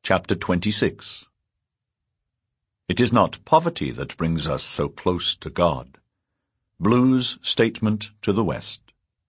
Chapter 26. It is not poverty that brings us so close to God. Blue's Statement to the West.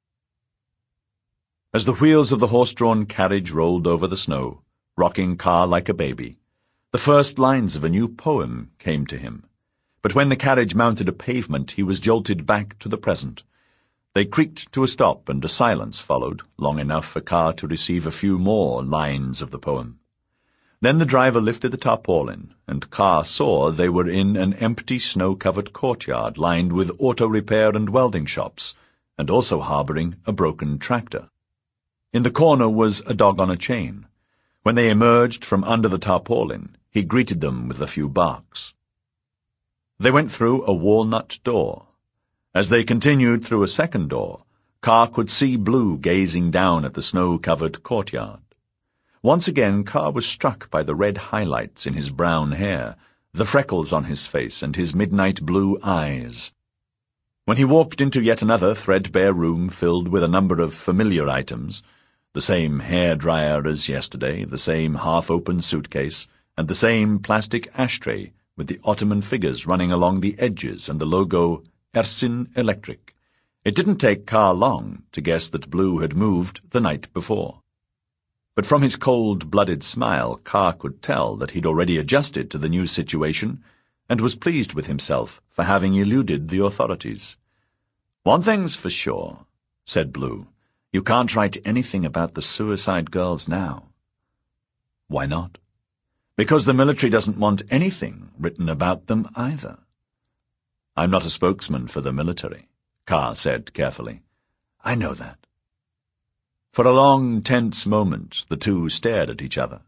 As the wheels of the horse-drawn carriage rolled over the snow, rocking Carr like a baby, the first lines of a new poem came to him. But when the carriage mounted a pavement, he was jolted back to the present. They creaked to a stop, and a silence followed, long enough for Carr to receive a few more lines of the poem. Then the driver lifted the tarpaulin, and Carr saw they were in an empty snow-covered courtyard lined with auto repair and welding shops, and also harbouring a broken tractor. In the corner was a dog on a chain. When they emerged from under the tarpaulin, he greeted them with a few barks. They went through a walnut door. As they continued through a second door, Carr could see Blue gazing down at the snow-covered courtyard. Once again Carr was struck by the red highlights in his brown hair, the freckles on his face, and his midnight blue eyes. When he walked into yet another threadbare room filled with a number of familiar items, the same hair-dryer as yesterday, the same half-open suitcase, and the same plastic ashtray with the Ottoman figures running along the edges and the logo Ersin Electric, it didn't take Carr long to guess that Blue had moved the night before. But from his cold-blooded smile, Carr could tell that he'd already adjusted to the new situation and was pleased with himself for having eluded the authorities. "One thing's for sure," said Blue. "You can't write anything about the suicide girls now." "Why not?" "Because the military doesn't want anything written about them either." "I'm not a spokesman for the military," Carr said carefully. "I know that." For a long, tense moment, the two stared at each other.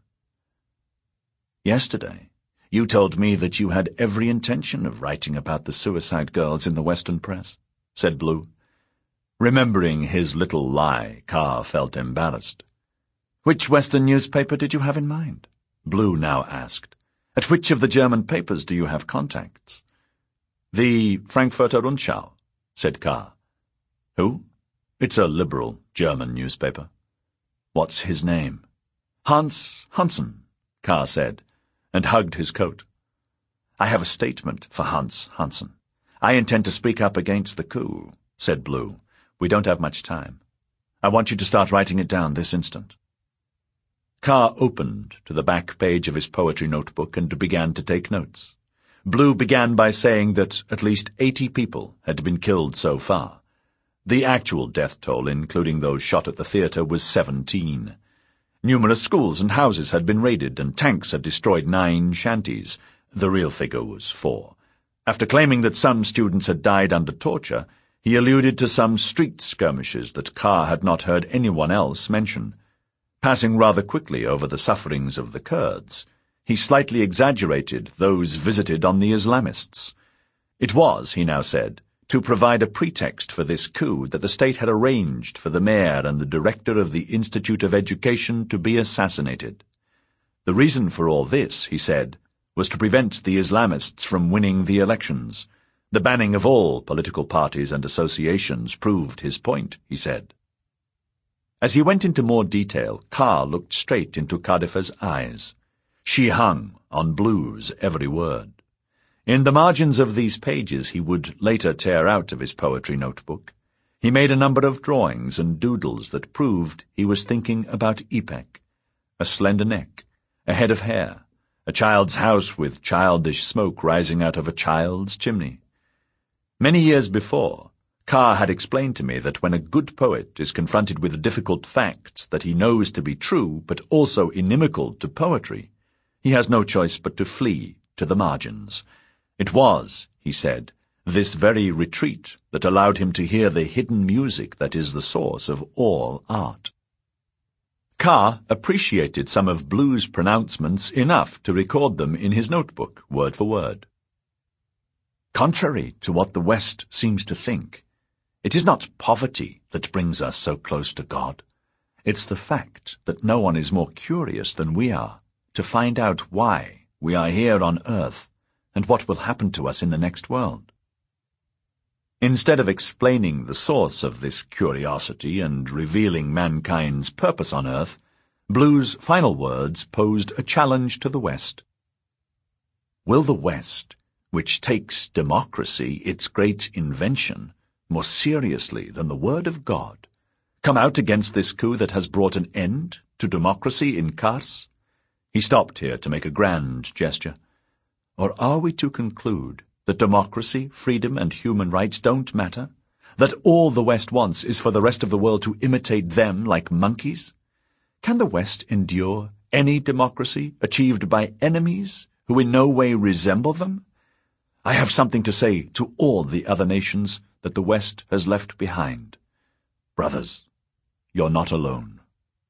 "Yesterday, you told me that you had every intention of writing about the suicide girls in the Western press," said Blue. Remembering his little lie, Carr felt embarrassed. "Which Western newspaper did you have in mind?" Blue now asked. "At which of the German papers do you have contacts?" "The Frankfurter Rundschau," said Carr. "Who?" "It's a liberal German newspaper." "What's his name?" "Hans Hansen," Carr said, and hugged his coat. "I have a statement for Hans Hansen. I intend to speak up against the coup," said Blue. "We don't have much time. I want you to start writing it down this instant." Carr opened to the back page of his poetry notebook and began to take notes. Blue began by saying that at least 80 people had been killed so far. The actual death toll, including those shot at the theatre, was 17. Numerous schools and houses had been raided, and tanks had destroyed 9 shanties. The real figure was 4. After claiming that some students had died under torture, he alluded to some street skirmishes that Carr had not heard anyone else mention. Passing rather quickly over the sufferings of the Kurds, he slightly exaggerated those visited on the Islamists. It was, he now said, to provide a pretext for this coup that the state had arranged for the mayor and the director of the Institute of Education to be assassinated. The reason for all this, he said, was to prevent the Islamists from winning the elections. The banning of all political parties and associations proved his point, he said. As he went into more detail, Carr looked straight into Cardiffer's eyes. She hung on Blue's every word. In the margins of these pages he would later tear out of his poetry notebook, he made a number of drawings and doodles that proved he was thinking about Ipeck, a slender neck, a head of hair, a child's house with childish smoke rising out of a child's chimney. Many years before, Carr had explained to me that when a good poet is confronted with difficult facts that he knows to be true but also inimical to poetry, he has no choice but to flee to the margins. It was, he said, this very retreat that allowed him to hear the hidden music that is the source of all art. Carr appreciated some of Blue's pronouncements enough to record them in his notebook, word for word. "Contrary to what the West seems to think, it is not poverty that brings us so close to God. It's the fact that no one is more curious than we are to find out why we are here on earth and what will happen to us in the next world." Instead of explaining the source of this curiosity and revealing mankind's purpose on earth, Blue's final words posed a challenge to the West. Will the West, which takes democracy, its great invention, more seriously than the word of God, come out against this coup that has brought an end to democracy in Kars? He stopped here to make a grand gesture. Or are we to conclude that democracy, freedom, and human rights don't matter? That all the West wants is for the rest of the world to imitate them like monkeys? Can the West endure any democracy achieved by enemies who in no way resemble them? I have something to say to all the other nations that the West has left behind. Brothers, you're not alone.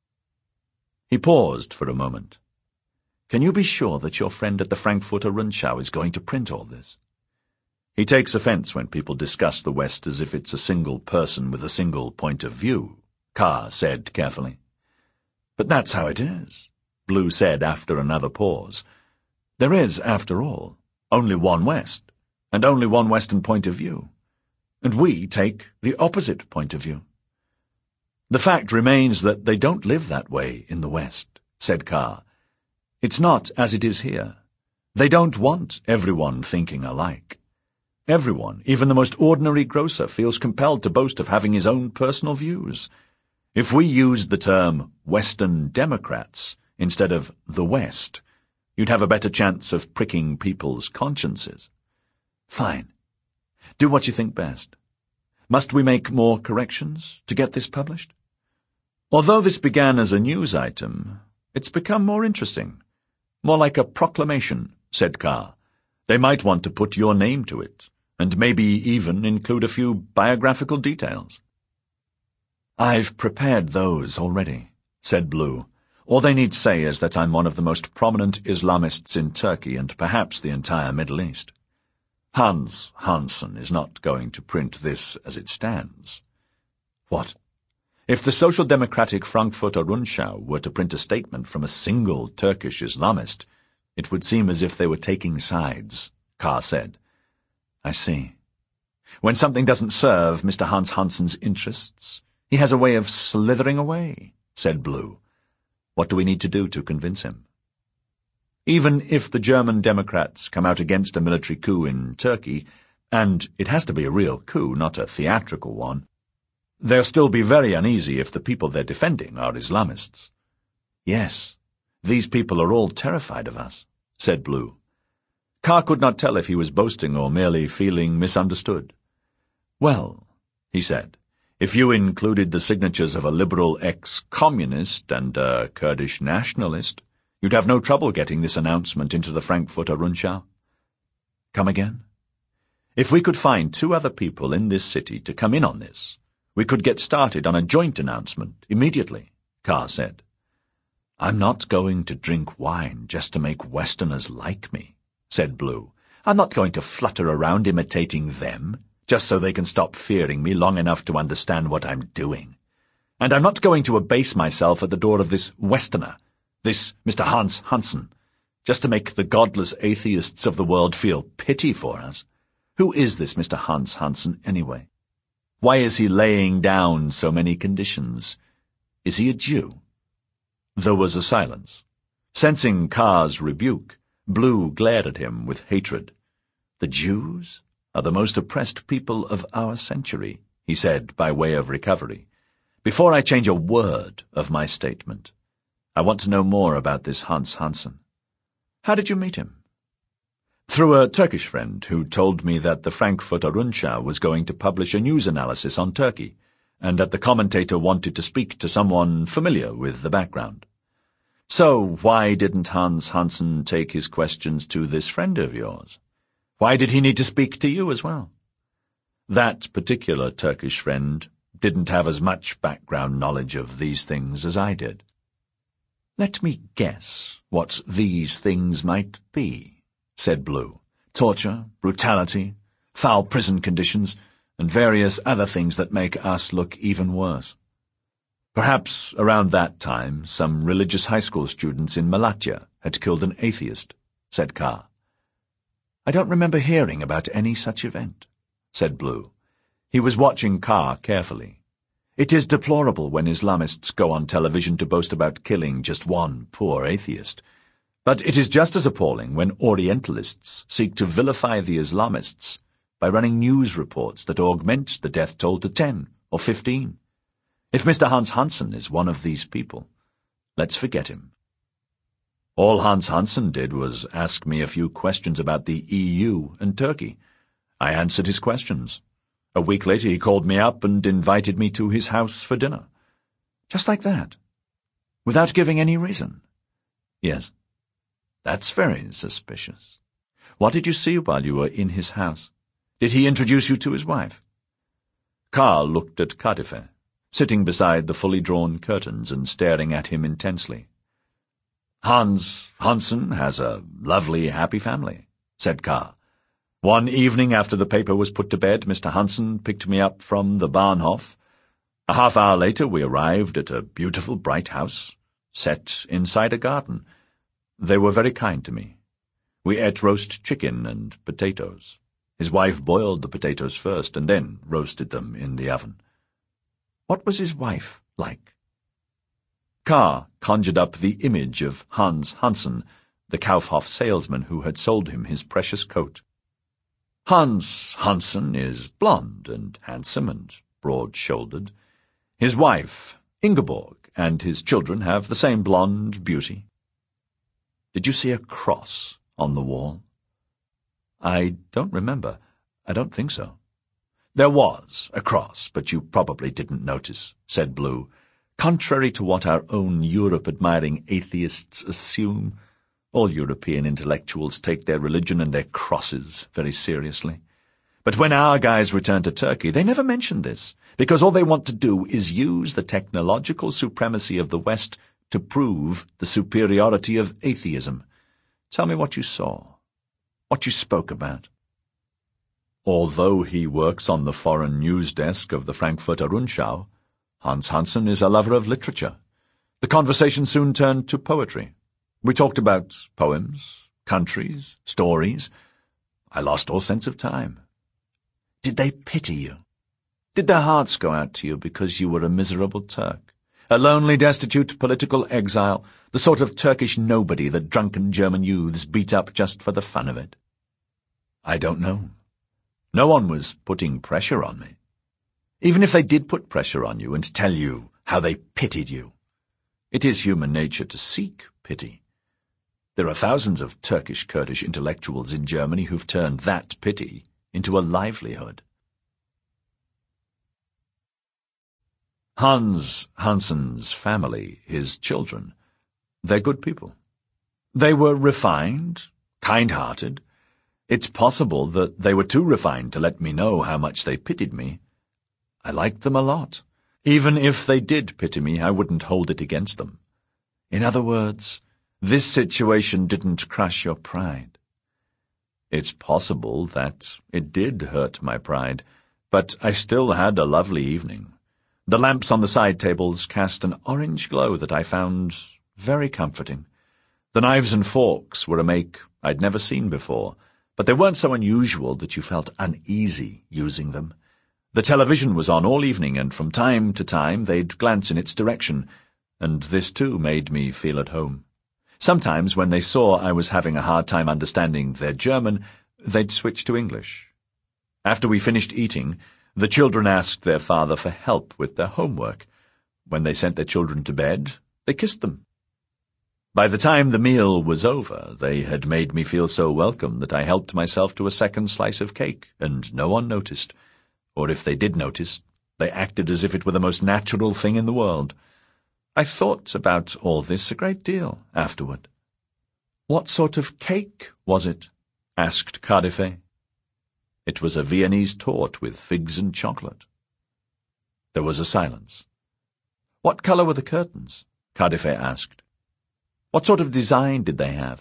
He paused for a moment. Can you be sure that your friend at the Frankfurter Rundschau is going to print all this? He takes offense when people discuss the West as if it's a single person with a single point of view, Carr said carefully. But that's how it is, Blue said after another pause. There is, after all, only one West, and only one Western point of view. And we take the opposite point of view. The fact remains that they don't live that way in the West, said Carr. It's not as it is here. They don't want everyone thinking alike. Everyone, even the most ordinary grocer, feels compelled to boast of having his own personal views. If we used the term Western Democrats instead of the West, you'd have a better chance of pricking people's consciences. Fine. Do what you think best. Must we make more corrections to get this published? Although this began as a news item, it's become more interesting. More like a proclamation, said Carr. They might want to put your name to it, and maybe even include a few biographical details. I've prepared those already, said Blue. All they need say is that I'm one of the most prominent Islamists in Turkey and perhaps the entire Middle East. Hans Hansen is not going to print this as it stands. What? If the Social Democratic Frankfurter Rundschau were to print a statement from a single Turkish Islamist, it would seem as if they were taking sides, Carr said. I see. When something doesn't serve Mr. Hans Hansen's interests, he has a way of slithering away, said Blue. What do we need to do to convince him? Even if the German Democrats come out against a military coup in Turkey, and it has to be a real coup, not a theatrical one, they'll still be very uneasy if the people they're defending are Islamists. Yes, these people are all terrified of us, said Blue. Carr could not tell if he was boasting or merely feeling misunderstood. Well, he said, if you included the signatures of a liberal ex-communist and a Kurdish nationalist, you'd have no trouble getting this announcement into the Frankfurter Rundschau. Come again? If we could find 2 other people in this city to come in on this, we could get started on a joint announcement immediately, Carr said. I'm not going to drink wine just to make Westerners like me, said Blue. I'm not going to flutter around imitating them, just so they can stop fearing me long enough to understand what I'm doing. And I'm not going to abase myself at the door of this Westerner, this Mr. Hans Hansen, just to make the godless atheists of the world feel pity for us. Who is this Mr. Hans Hansen, anyway? Why is he laying down so many conditions? Is he a Jew? There was a silence. Sensing Carr's rebuke, Blue glared at him with hatred. The Jews are the most oppressed people of our century, he said by way of recovery. Before I change a word of my statement, I want to know more about this Hans Hansen. How did you meet him? Through a Turkish friend who told me that the Frankfurter Rundschau was going to publish a news analysis on Turkey, and that the commentator wanted to speak to someone familiar with the background. So why didn't Hans Hansen take his questions to this friend of yours? Why did he need to speak to you as well? That particular Turkish friend didn't have as much background knowledge of these things as I did. Let me guess what these things might be, said Blue. Torture, brutality, foul prison conditions, and various other things that make us look even worse. Perhaps around that time some religious high school students in Malatya had killed an atheist, said Carr. I don't remember hearing about any such event, said Blue. He was watching Carr carefully. It is deplorable when Islamists go on television to boast about killing just one poor atheist. But it is just as appalling when Orientalists seek to vilify the Islamists by running news reports that augment the death toll to 10 or 15. If Mr. Hans Hansen is one of these people, let's forget him. All Hans Hansen did was ask me a few questions about the EU and Turkey. I answered his questions. A week later he called me up and invited me to his house for dinner. Just like that. Without giving any reason. Yes. That's very suspicious. What did you see while you were in his house? Did he introduce you to his wife? Karl looked at Kadife, sitting beside the fully drawn curtains and staring at him intensely. Hans Hansen has a lovely, happy family, said Karl. One evening after the paper was put to bed, Mr. Hansen picked me up from the Bahnhof. A half-hour later we arrived at a beautiful, bright house, set inside a garden. They were very kind to me. We ate roast chicken and potatoes. His wife boiled the potatoes first and then roasted them in the oven. What was his wife like? Karl conjured up the image of Hans Hansen, the Kaufhof salesman who had sold him his precious coat. Hans Hansen is blond and handsome and broad-shouldered. His wife, Ingeborg, and his children have the same blonde beauty. Did you see a cross on the wall? I don't remember. I don't think so. There was a cross, but you probably didn't notice, said Blue. Contrary to what our own Europe-admiring atheists assume, all European intellectuals take their religion and their crosses very seriously. But when our guys return to Turkey, they never mention this, because all they want to do is use the technological supremacy of the West to prove the superiority of atheism. Tell me what you saw, what you spoke about. Although he works on the foreign news desk of the Frankfurter Rundschau, Hans Hansen is a lover of literature. The conversation soon turned to poetry. We talked about poems, countries, stories. I lost all sense of time. Did they pity you? Did their hearts go out to you because you were a miserable Turk? A lonely, destitute political exile, the sort of Turkish nobody that drunken German youths beat up just for the fun of it? I don't know. No one was putting pressure on me. Even if they did put pressure on you and tell you how they pitied you, it is human nature to seek pity. There are thousands of Turkish-Kurdish intellectuals in Germany who've turned that pity into a livelihood. Hans Hansen's family, his children, they're good people. They were refined, kind-hearted. It's possible that they were too refined to let me know how much they pitied me. I liked them a lot. Even if they did pity me, I wouldn't hold it against them. In other words, this situation didn't crush your pride. It's possible that it did hurt my pride, but I still had a lovely evening. The lamps on the side tables cast an orange glow that I found very comforting. The knives and forks were a make I'd never seen before, but they weren't so unusual that you felt uneasy using them. The television was on all evening, and from time to time they'd glance in its direction, and this too made me feel at home. Sometimes, when they saw I was having a hard time understanding their German, they'd switch to English. After we finished eating, the children asked their father for help with their homework. When they sent their children to bed, they kissed them. By the time the meal was over, they had made me feel so welcome that I helped myself to a second slice of cake, and no one noticed. Or if they did notice, they acted as if it were the most natural thing in the world. I thought about all this a great deal afterward. "What sort of cake was it?" asked Kadife. It was a Viennese torte with figs and chocolate. There was a silence. "What color were the curtains?" Kadife asked. "What sort of design did they have?"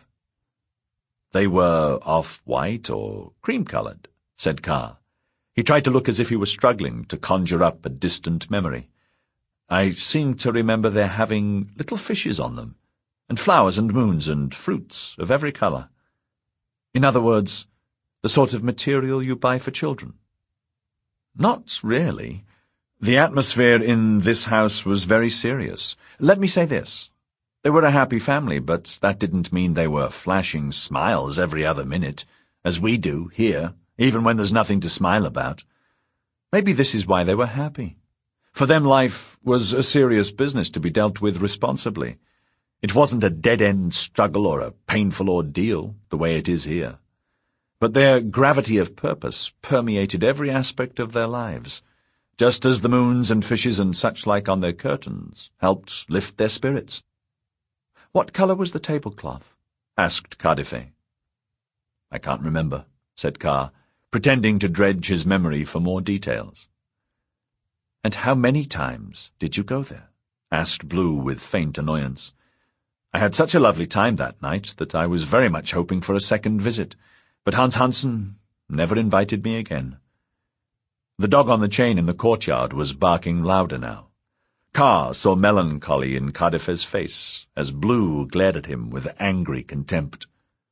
"They were off-white or cream-colored," said Karl. He tried to look as if he was struggling to conjure up a distant memory. "I seem to remember their having little fishes on them, and flowers and moons and fruits of every color. In other words, the sort of material you buy for children." "Not really. The atmosphere in this house was very serious. Let me say this. They were a happy family, but that didn't mean they were flashing smiles every other minute, as we do here, even when there's nothing to smile about. Maybe this is why they were happy. For them, life was a serious business to be dealt with responsibly. It wasn't a dead-end struggle or a painful ordeal, the way it is here. But their gravity of purpose permeated every aspect of their lives, just as the moons and fishes and such like on their curtains helped lift their spirits. "What colour was the tablecloth?" asked Cardife. "I can't remember," said Carr, pretending to dredge his memory for more details. "And how many times did you go there?" asked Blue with faint annoyance. "I had such a lovely time that night that I was very much hoping for a second visit, but Hans Hansen never invited me again." The dog on the chain in the courtyard was barking louder now. Carr saw melancholy in Cardife's face as Blue glared at him with angry contempt.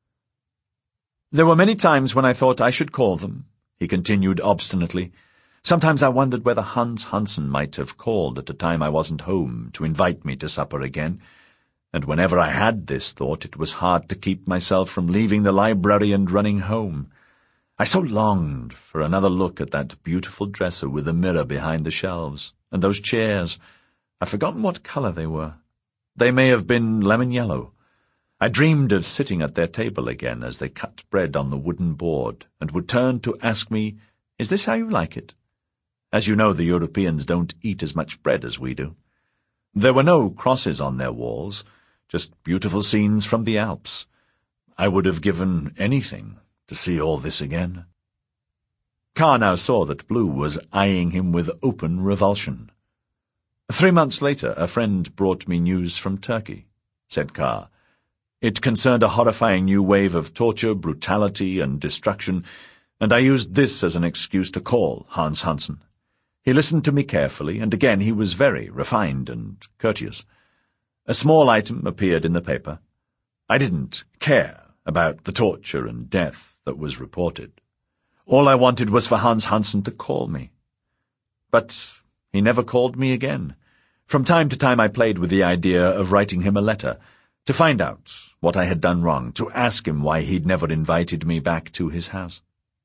"There were many times when I thought I should call them," he continued obstinately. "Sometimes I wondered whether Hans Hansen might have called at a time I wasn't home to invite me to supper again, and whenever I had this thought it was hard to keep myself from leaving the library and running home. I so longed for another look at that beautiful dresser with the mirror behind the shelves, and those chairs. I've forgotten what colour they were. They may have been lemon yellow. I dreamed of sitting at their table again as they cut bread on the wooden board, and would turn to ask me, 'Is this how you like it?' As you know, the Europeans don't eat as much bread as we do. There were no crosses on their walls, just beautiful scenes from the Alps. I would have given anything to see all this again." Carr now saw that Blue was eyeing him with open revulsion. "3 months later, a friend brought me news from Turkey," said Carr. "It concerned a horrifying new wave of torture, brutality, and destruction, and I used this as an excuse to call Hans Hansen. He listened to me carefully, and again he was very refined and courteous. A small item appeared in the paper. I didn't care about the torture and death that was reported. All I wanted was for Hans Hansen to call me. But he never called me again. From time to time I played with the idea of writing him a letter, to find out what I had done wrong, to ask him why he'd never invited me back to his house."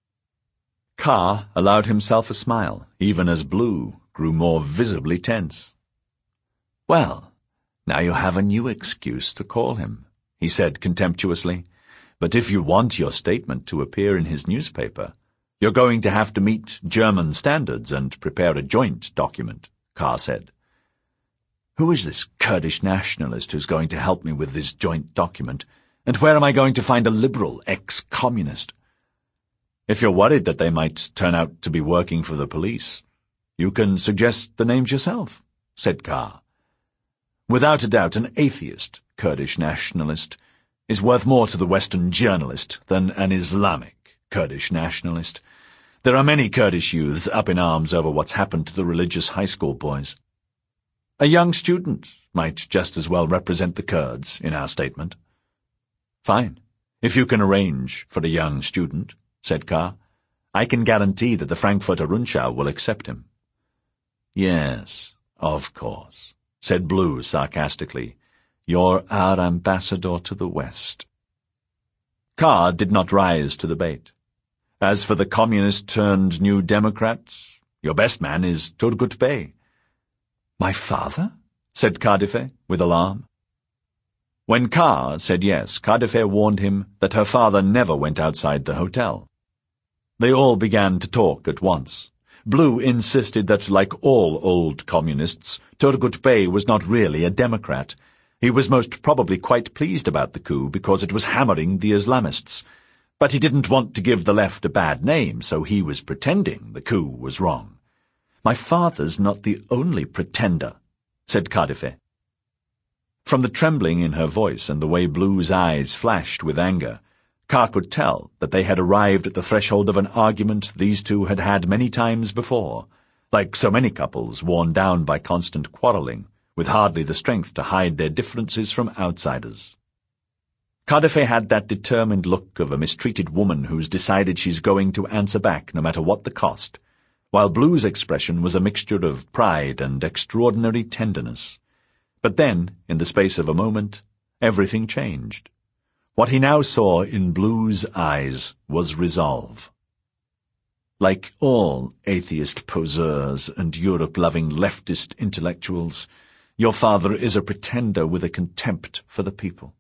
Carr allowed himself a smile, even as Blue grew more visibly tense. "Well, now you have a new excuse to call him," he said contemptuously. "But if you want your statement to appear in his newspaper, you're going to have to meet German standards and prepare a joint document," Carr said. "Who is this Kurdish nationalist who's going to help me with this joint document, and where am I going to find a liberal ex-communist?" "If you're worried that they might turn out to be working for the police, you can suggest the names yourself," said Carr. "Without a doubt, an atheist Kurdish nationalist is worth more to the Western journalist than an Islamic Kurdish nationalist. There are many Kurdish youths up in arms over what's happened to the religious high school boys. A young student might just as well represent the Kurds in our statement." "Fine, if you can arrange for a young student," said Carr. "I can guarantee that the Frankfurter Rundschau will accept him." "Yes, of course," said Blue sarcastically. "You're our ambassador to the West." Carr did not rise to the bait. "As for the communist-turned-New Democrat, your best man is Turgut Bey." "My father?" said Cardife, with alarm. When Carr said yes, Cardife warned him that her father never went outside the hotel. They all began to talk at once. Blue insisted that, like all old communists, Turgut Bey was not really a Democrat. He was most probably quite pleased about the coup because it was hammering the Islamists. But he didn't want to give the left a bad name, so he was pretending the coup was wrong. "My father's not the only pretender," said Cardife. From the trembling in her voice and the way Blue's eyes flashed with anger, Carr could tell that they had arrived at the threshold of an argument these two had had many times before, like so many couples worn down by constant quarrelling, with hardly the strength to hide their differences from outsiders. Cardife had that determined look of a mistreated woman who's decided she's going to answer back no matter what the cost, while Blue's expression was a mixture of pride and extraordinary tenderness. But then, in the space of a moment, everything changed. What he now saw in Blue's eyes was resolve. Like all atheist poseurs and Europe-loving leftist intellectuals, your father is a pretender with a contempt for the people.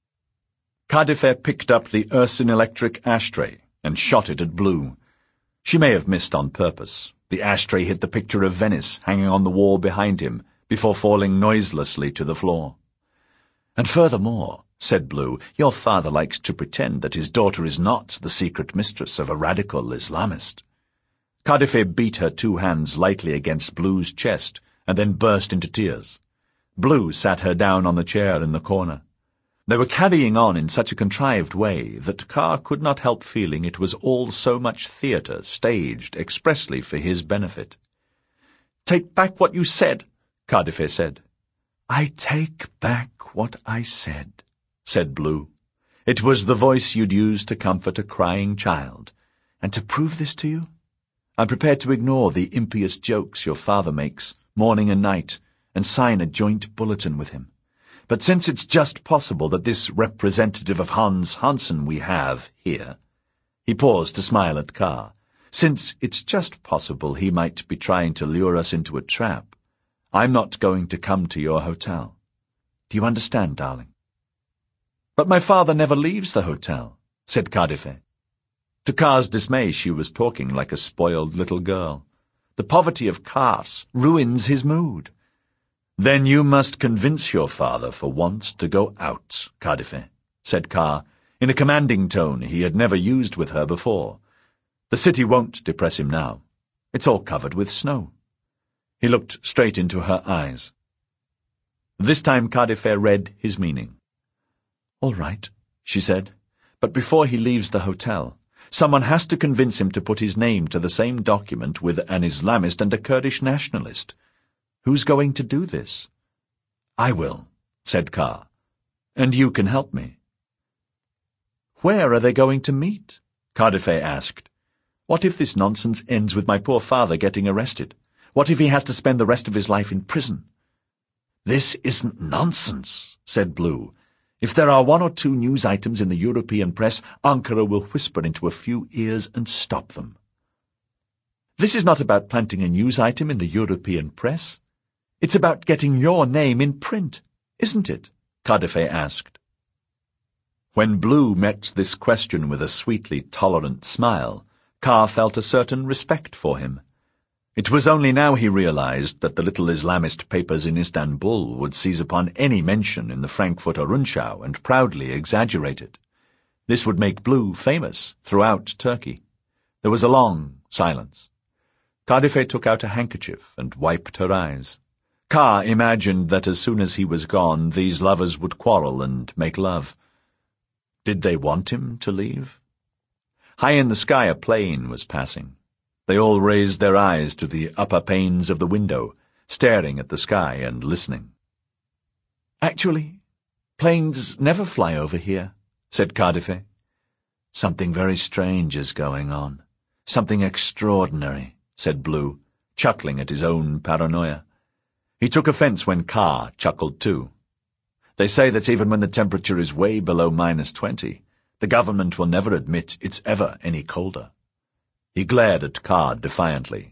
Cardiff picked up the Ursin electric ashtray and shot it at Blue. She may have missed on purpose. The ashtray hit the picture of Venice hanging on the wall behind him before falling noiselessly to the floor. "And furthermore," said Blue, "your father likes to pretend that his daughter is not the secret mistress of a radical Islamist." Cardiff beat her two hands lightly against Blue's chest and then burst into tears. Blue sat her down on the chair in the corner. They were carrying on in such a contrived way that Carr could not help feeling it was all so much theatre staged expressly for his benefit. "Take back what you said," Cardiff said. "I take back what I said," said Blue. "It was the voice you'd use to comfort a crying child. And to prove this to you, I'm prepared to ignore the impious jokes your father makes, morning and night, and sign a joint bulletin with him. But since it's just possible that this representative of Hans Hansen we have here—" he paused to smile at Carr, "since it's just possible he might be trying to lure us into a trap, I'm not going to come to your hotel. Do you understand, darling?" "But my father never leaves the hotel," said Cardiff. To Carr's dismay, she was talking like a spoiled little girl. "The poverty of Kars ruins his mood." "Then you must convince your father for once to go out, Cardiff," said Carr, in a commanding tone he had never used with her before. "The city won't depress him now. It's all covered with snow." He looked straight into her eyes. This time Cardiff read his meaning. "All right," she said, "but before he leaves the hotel, someone has to convince him to put his name to the same document with an Islamist and a Kurdish nationalist. Who's going to do this?" "I will," said Carr. "And you can help me." "Where are they going to meet?" Cardiff asked. "What if this nonsense ends with my poor father getting arrested? What if he has to spend the rest of his life in prison?" "This isn't nonsense," said Blue. "If there are one or two news items in the European press, Ankara will whisper into a few ears and stop them." "This is not about planting a news item in the European press. It's about getting your name in print, isn't it?" Cardiff asked. When Blue met this question with a sweetly tolerant smile, Carr felt a certain respect for him. It was only now he realized that the little Islamist papers in Istanbul would seize upon any mention in the Frankfurter Rundschau and proudly exaggerate it. This would make Blue famous throughout Turkey. There was a long silence. Cardiff took out a handkerchief and wiped her eyes. Carr imagined that as soon as he was gone, these lovers would quarrel and make love. Did they want him to leave? High in the sky a plane was passing. They all raised their eyes to the upper panes of the window, staring at the sky and listening. "Actually, planes never fly over here," said Cardiff. "Something very strange is going on. Something extraordinary," said Blue, chuckling at his own paranoia. He took offense when Carr chuckled too. "They say that even when the temperature is way below -20, the government will never admit it's ever any colder." He glared at Carr defiantly.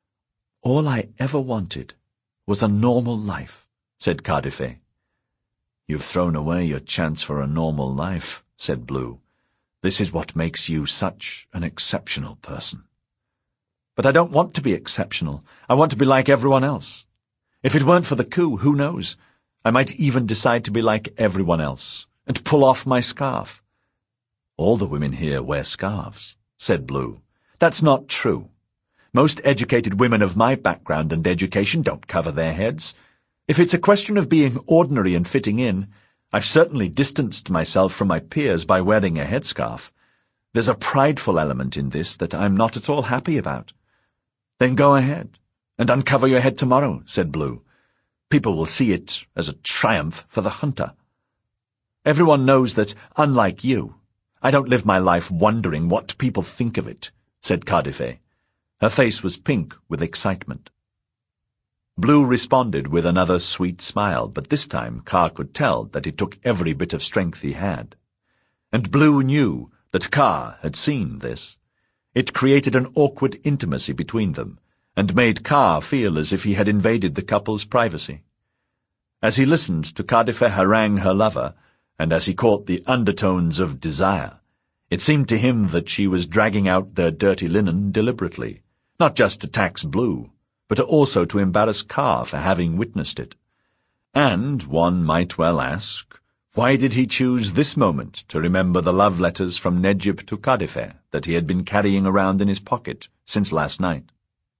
"All I ever wanted was a normal life," said Cardiff. "You've thrown away your chance for a normal life," said Blue. "This is what makes you such an exceptional person." "But I don't want to be exceptional. I want to be like everyone else. If it weren't for the coup, who knows? I might even decide to be like everyone else, and pull off my scarf." "All the women here wear scarves," said Blue. "That's not true. Most educated women of my background and education don't cover their heads. If it's a question of being ordinary and fitting in, I've certainly distanced myself from my peers by wearing a headscarf. There's a prideful element in this that I'm not at all happy about." "Then go ahead, and uncover your head tomorrow," said Blue. "People will see it as a triumph for the junta. Everyone knows that, unlike you, I don't live my life wondering what people think of it," said Cardiff. Her face was pink with excitement. Blue responded with another sweet smile, but this time Kaa could tell that it took every bit of strength he had. And Blue knew that Kaa had seen this. It created an awkward intimacy between them, and made Kaa feel as if he had invaded the couple's privacy. As he listened to Cadife harangue her lover, and as he caught the undertones of desire, it seemed to him that she was dragging out their dirty linen deliberately, not just to tax Blue, but also to embarrass Kaa for having witnessed it. And one might well ask, why did he choose this moment to remember the love letters from Nedjib to Cadife that he had been carrying around in his pocket since last night?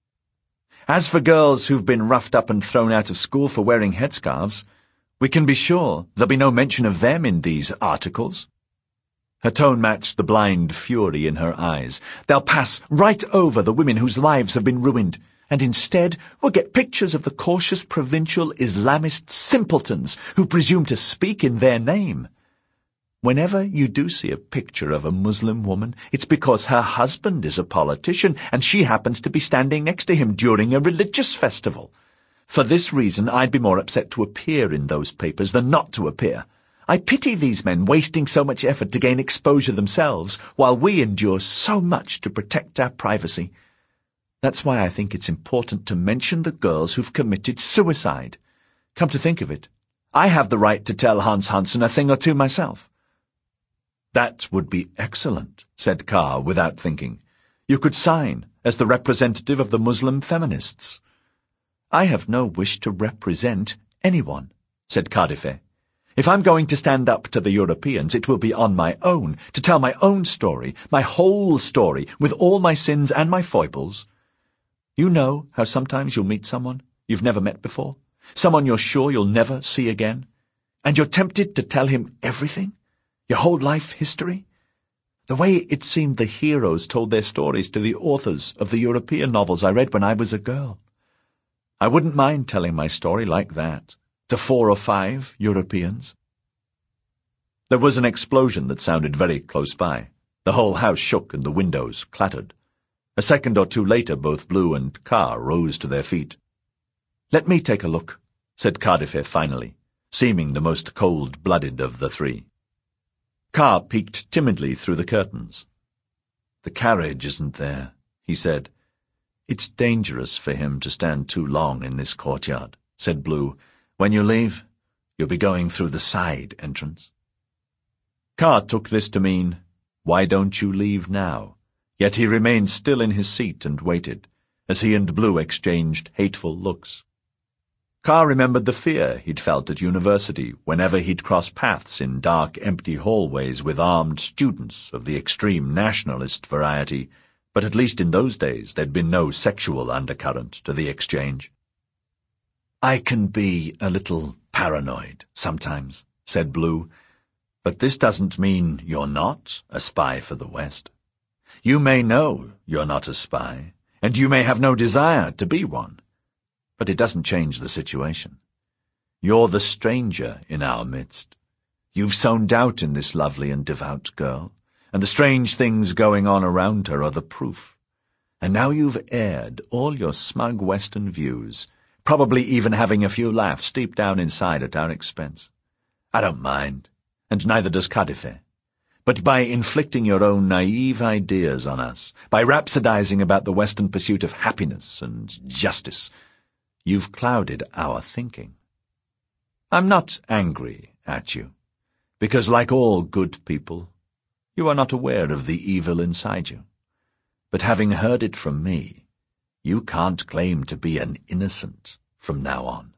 As for girls who've been roughed up and thrown out of school for wearing headscarves, we can be sure there'll be no mention of them in these articles. Her tone matched the blind fury in her eyes. They'll pass right over the women whose lives have been ruined, and instead we'll get pictures of the cautious provincial Islamist simpletons who presume to speak in their name. Whenever you do see a picture of a Muslim woman, it's because her husband is a politician and she happens to be standing next to him during a religious festival. For this reason, I'd be more upset to appear in those papers than not to appear. I pity these men wasting so much effort to gain exposure themselves, while we endure so much to protect our privacy. That's why I think it's important to mention the girls who've committed suicide. Come to think of it, I have the right to tell Hans Hansen a thing or two myself. That would be excellent, said Kaa without thinking. You could sign as the representative of the Muslim feminists. I have no wish to represent anyone, said Cadife. If I'm going to stand up to the Europeans, it will be on my own, to tell my own story, my whole story, with all my sins and my foibles. You know how sometimes you'll meet someone you've never met before, someone you're sure you'll never see again, and you're tempted to tell him everything, your whole life history? The way it seemed the heroes told their stories to the authors of the European novels I read when I was a girl. I wouldn't mind telling my story like that to 4 or 5 Europeans. There was an explosion that sounded very close by. The whole house shook and the windows clattered. A second or two later, both Blue and Kaa rose to their feet. "Let me take a look," said Cadife finally, seeming the most cold-blooded of the three. Kaa peeked timidly through the curtains. "The carriage isn't there," he said. "It's dangerous for him to stand too long in this courtyard," said Blue. "When you leave, you'll be going through the side entrance." Kaa took this to mean, "Why don't you leave now?" Yet he remained still in his seat and waited, as he and Blue exchanged hateful looks. Kaa remembered the fear he'd felt at university whenever he'd cross paths in dark, empty hallways with armed students of the extreme nationalist variety, but at least in those days there'd been no sexual undercurrent to the exchange. "I can be a little paranoid sometimes," said Blue, "but this doesn't mean you're not a spy for the West. You may know you're not a spy, and you may have no desire to be one, but it doesn't change the situation. You're the stranger in our midst. You've sown doubt in this lovely and devout girl, and the strange things going on around her are the proof. And now you've aired all your smug Western views, probably even having a few laughs deep down inside at our expense. I don't mind, and neither does Cadife. But by inflicting your own naive ideas on us, by rhapsodizing about the Western pursuit of happiness and justice, you've clouded our thinking. I'm not angry at you, because like all good people, you are not aware of the evil inside you. But having heard it from me, you can't claim to be an innocent from now on."